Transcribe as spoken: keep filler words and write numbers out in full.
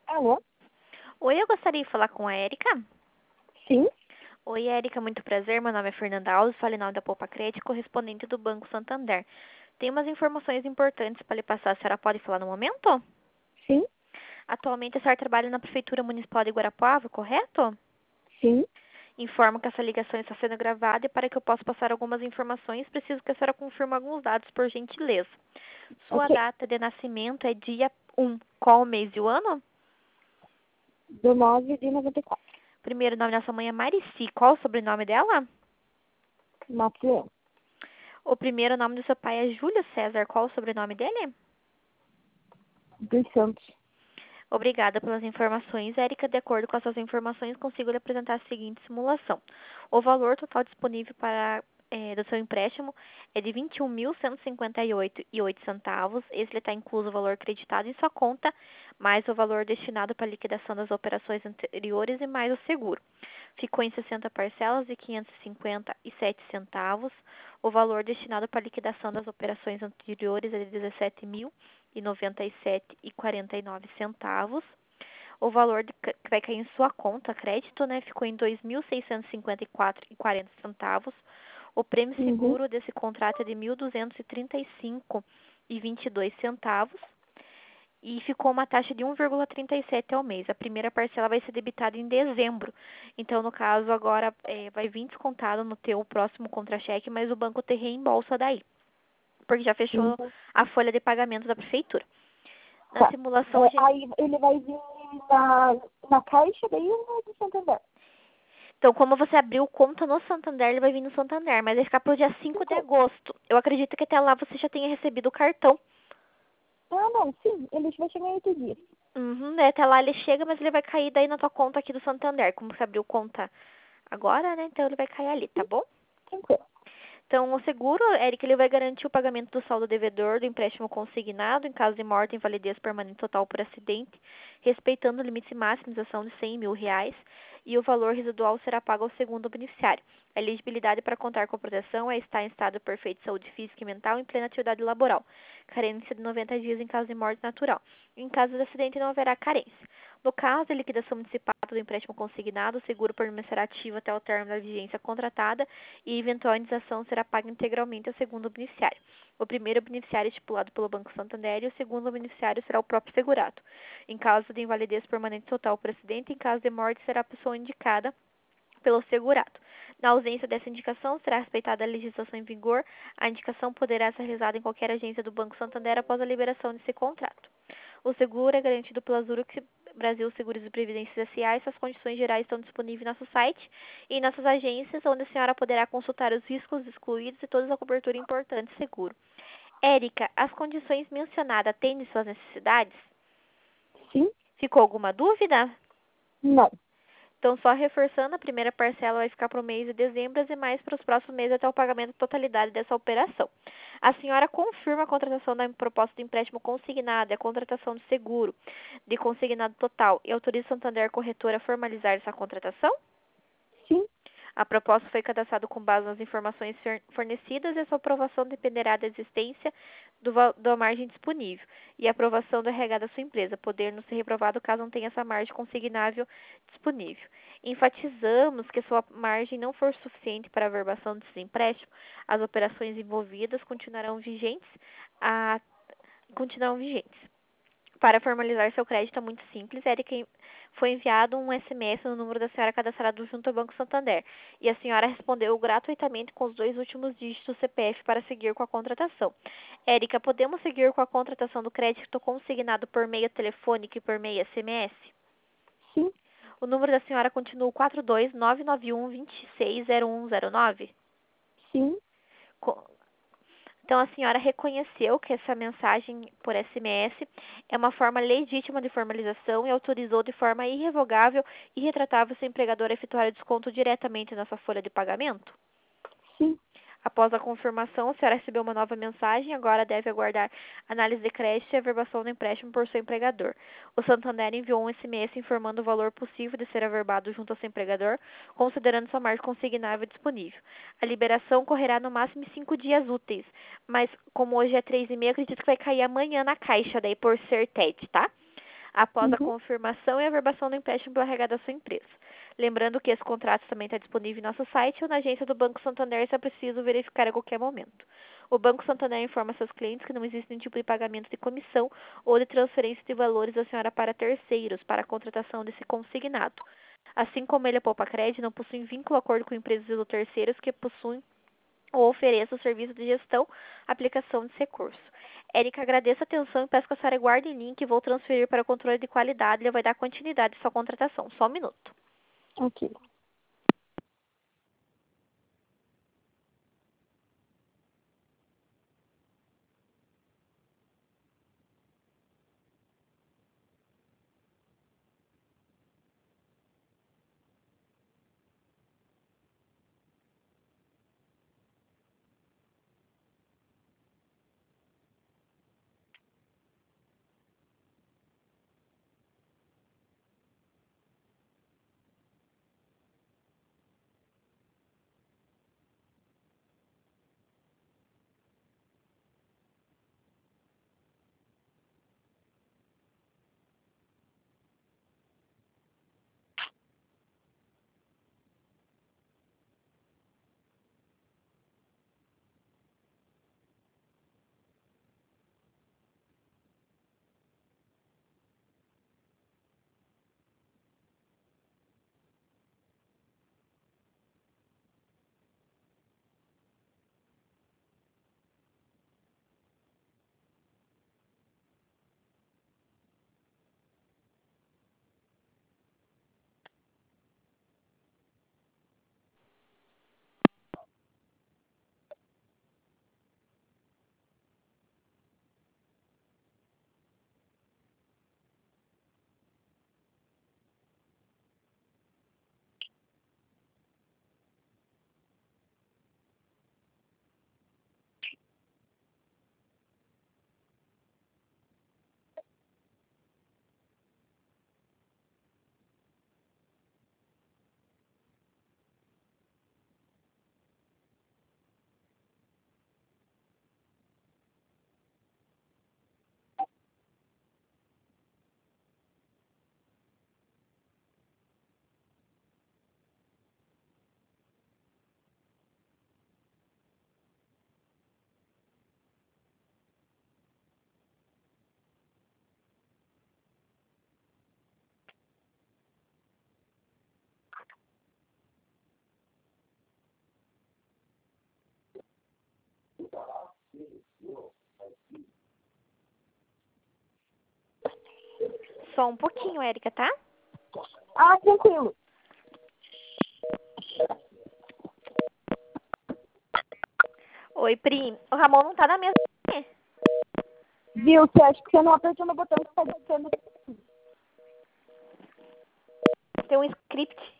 Alô? Oi, eu gostaria de falar com a Érica. Sim? Oi, Érica, muito prazer. Meu nome é Fernanda Alves, falo em nome da Poupa Crédito, correspondente do Banco Santander. Tem umas informações importantes para lhe passar. A senhora pode falar no momento? Sim? Atualmente, a senhora trabalha na Prefeitura Municipal de Guarapuava, correto? Sim? Informo que essa ligação está sendo gravada e para que eu possa passar algumas informações, preciso que a senhora confirme alguns dados, por gentileza. Sua Ok. data de nascimento é dia um. Qual o mês e o ano? Do nove de noventa e quatro. Primeiro nome da sua mãe é Marici. Qual o sobrenome dela? Mato Leão. O primeiro nome do seu pai é Júlio César. Qual o sobrenome dele? Dos Santos. Obrigada pelas informações, Érica. De acordo com essas informações, consigo lhe apresentar a seguinte simulação. O valor total disponível para eh, do seu empréstimo é de vinte e um mil cento e cinquenta e oito e oito centavos. Esse está incluso o valor creditado em sua conta, mais o valor destinado para a liquidação das operações anteriores e mais o seguro. Ficou em sessenta parcelas de quinhentos e cinquenta e sete centavos. O valor destinado para a liquidação das operações anteriores é de dezessete mil e noventa e sete e quarenta e nove centavos. O valor de, que vai cair em sua conta crédito, né, ficou em dois mil seiscentos e cinquenta e quatro e quarenta centavos. O prêmio Uhum. seguro desse contrato é de mil duzentos e trinta e cinco e vinte e dois centavos. E ficou uma taxa de um vírgula trinta e sete ao mês. A primeira parcela vai ser debitada em dezembro. Então, no caso, agora é, vai vir descontado no teu próximo contra-cheque, mas o banco te reembolsa daí, porque já fechou Uhum. a folha de pagamento da prefeitura. Na Tá. simulação, a É, gente... aí ele vai vir na, na caixa daí ou no do Santander? Então, como você abriu conta no Santander, ele vai vir no Santander, mas vai ficar para o dia cinco de Ficou. agosto. Eu acredito que até lá você já tenha recebido o cartão. Ah, não. Sim. Ele vai chegar em oito dias. Uhum, né? Até lá ele chega, mas ele vai cair daí na tua conta aqui do Santander. Como você abriu conta agora, né? Então ele vai cair ali, tá Sim. bom? Tranquilo. Então, o seguro, Eric, ele vai garantir o pagamento do saldo devedor do empréstimo consignado em caso de morte, invalidez permanente total por acidente, respeitando o limite máximo de ação de cem mil reais, e o valor residual será pago ao segundo beneficiário. A elegibilidade para contar com a proteção é estar em estado perfeito de saúde física e mental em plena atividade laboral. Carência de noventa dias em caso de morte natural. Em caso de acidente, não haverá carência. No caso de liquidação antecipada do empréstimo consignado, o seguro permanecerá ativo até o término da vigência contratada e eventual indenização será paga integralmente ao segundo beneficiário. O primeiro beneficiário é estipulado pelo Banco Santander e o segundo beneficiário será o próprio segurado. Em caso de invalidez permanente total por acidente, em caso de morte, será a pessoa indicada pelo segurado. Na ausência dessa indicação, será respeitada a legislação em vigor. A indicação poderá ser realizada em qualquer agência do Banco Santander após a liberação desse contrato. O seguro é garantido pela Zurich Brasil Seguros e Previdência S A. Essas condições gerais estão disponíveis em nosso site e em nossas agências, onde a senhora poderá consultar os riscos excluídos e toda a cobertura importante seguro. Érica, as condições mencionadas atendem suas necessidades? Sim? Ficou alguma dúvida? Não. Então, só reforçando, a primeira parcela vai ficar para o mês de dezembro e mais para os próximos meses até o pagamento da totalidade dessa operação. A senhora confirma a contratação da proposta de empréstimo consignado e a contratação de seguro de consignado total e autoriza o Santander Corretora a formalizar essa contratação? Sim? A proposta foi cadastrada com base nas informações fornecidas e a sua aprovação dependerá da existência do, da margem disponível e a aprovação do R H da sua empresa, podendo ser reprovado caso não tenha essa margem consignável disponível. Enfatizamos que se a margem não for suficiente para a averbação desses empréstimos, as operações envolvidas continuarão vigentes, a, continuarão vigentes. Para formalizar seu crédito é muito simples, Eric, foi enviado um S M S no número da senhora cadastrado junto ao Banco Santander e a senhora respondeu gratuitamente com os dois últimos dígitos do C P F para seguir com a contratação. Érica, podemos seguir com a contratação do crédito consignado por meio telefônico e por meio S M S? Sim? O número da senhora continua quatro dois nove nove um, dois seis zero um zero nove? Sim? Então, a senhora reconheceu que essa mensagem por S M S é uma forma legítima de formalização e autorizou de forma irrevogável e retratável seu empregador a efetuar o desconto diretamente na sua folha de pagamento? Sim? Após a confirmação, a senhora recebeu uma nova mensagem, agora deve aguardar análise de crédito e averbação do empréstimo por seu empregador. O Santander enviou um S M S informando o valor possível de ser averbado junto ao seu empregador, considerando sua margem consignável disponível. A liberação correrá no máximo cinco dias úteis, mas como hoje é três e meia, acredito que vai cair amanhã na caixa, daí por ser T E D, tá? após a Uhum. confirmação e averbação do empréstimo pelo R H da sua empresa. Lembrando que esse contrato também está disponível em nosso site ou na agência do Banco Santander se é preciso verificar a qualquer momento. O Banco Santander informa seus clientes que não existe nenhum tipo de pagamento de comissão ou de transferência de valores da senhora para terceiros para a contratação desse consignado. Assim como ele, a Poupa Cred, não possui vínculo ou acordo com empresas ou terceiros que possuem ou ofereçam o serviço de gestão, aplicação de recurso. Érica, agradeço a atenção e peço que a senhora guarde em linha que vou transferir para o controle de qualidade. Ele vai dar continuidade à sua contratação. Só um minuto. Ok. Só um pouquinho, Érica, tá? Ah, tranquilo. Oi, Pri. O Ramon não tá na mesa. Viu? Você acha que você não apertou no botão que tá dizendo. Tem um script.